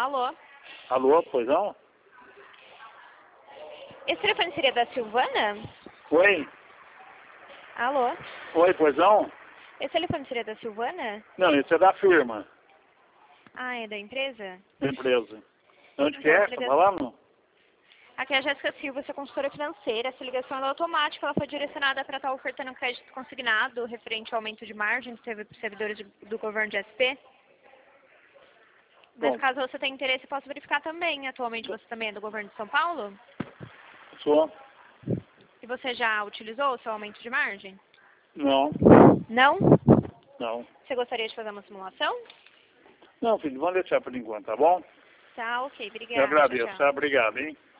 Alô? Alô, pois não? Esse telefone seria da Silvana? Oi? Alô? Oi, pois não? Esse telefone seria da Silvana? Não, isso é da firma, Ah, é da empresa? da empresa. Onde que Então, é? essa Tá ligação... falando? Aqui é a Jéssica Silva, sua consultora financeira. Essa ligação é automática, ela foi direcionada para estar ofertando um crédito consignado referente ao aumento de margem que teve para os servidores do governo de SP. Nesse Bom, caso, você tem interesse, posso verificar também. Atualmente você também é do governo de São Paulo? sou? E você já utilizou o seu aumento de margem? Não, Não? não. Você gostaria de fazer uma simulação? Não, filho, vamos deixar por enquanto, tá bom? Tá, ok. Eu Obrigada. Tchau, agradeço, tchau. tá? Obrigado, hein?